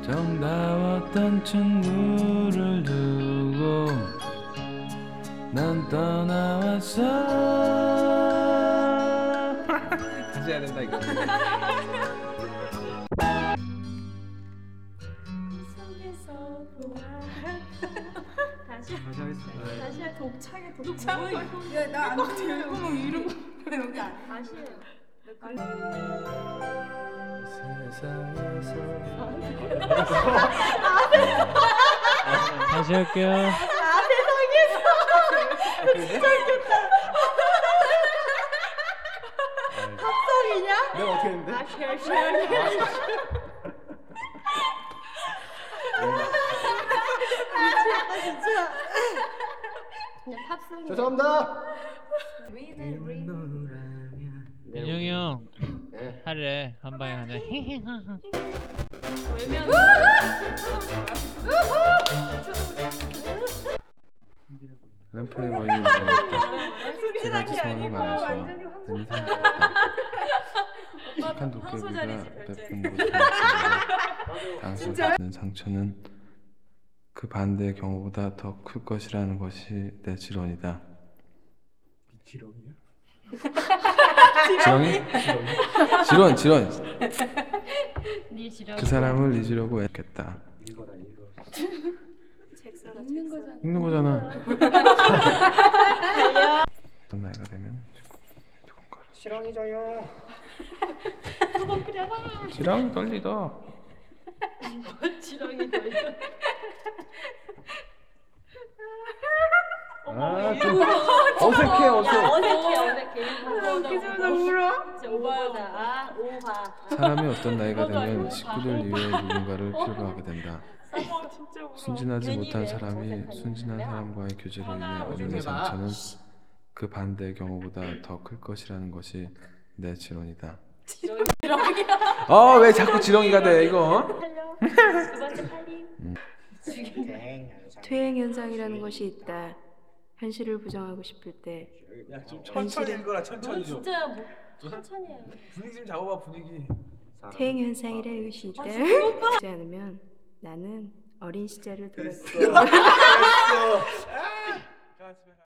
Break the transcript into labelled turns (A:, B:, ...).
A: 정다웠던 친구를 두고 난 떠나왔어. 다시 해야 된다 이거.
B: 다시
A: 하겠습니다.
B: 다시 해. 독창해 독창.
C: 야나 안 들고 너 이러고 여기 안
B: 다시 해.
A: 세상에서
D: 다시 할게요.
B: 합성이냐?
A: 내가 어떻게 했는데?
B: 아 쉐어. 미치겠다 진짜. 그냥 탑승.
A: 죄송합니다.
D: 민영이 형
A: 네.
D: 하래 한 방에 하네.
B: 외면.
A: 램프에 머리를 제가 지성이 많아서 눈이 생겼다. 착한 도깨비가 베푼 곳에 당신의 상처는 그 반대의 경우보다 더 클 것이라는 것이 내 지론이다. 지론이야? 지론이? 지론.
B: 네 지령.
A: 그 사람을 잊으려고 했겠다. 읽는 거잖아. 어떤 나이가 되면 누군가를
E: 실황이죠요.
A: 지랑 떨리다.
B: 지령이 더 있어.
A: 좀 어색해 어색.
B: 웃기지마 울어. 진짜 오바다. 아 오바.
A: 사람이 어떤 나이가 되면 식구들 이외에 누군가를 필요로 하게 된다. 순진하지 못한 사람이 순진한 사람과의 교제로 인해 얻는 상처는 그 반대의 경우보다 더 클 것이라는 것이 내 지론이다. 왜 자꾸 지렁이가 돼 이거?
B: 두 번째 팔림.
C: 퇴행 현상이라는 것이 있다. 현실을 부정하고 싶을 때
E: 좀 천천히 읽어라. 천천히 좀.
B: 진짜 뭐 천천히 해.
E: 분위기 좀 잡아봐 분위기.
C: 퇴행 현상이라는 것이 있다. 그렇지 않으면 나는 어린 시절을 돌아서
E: 됐어.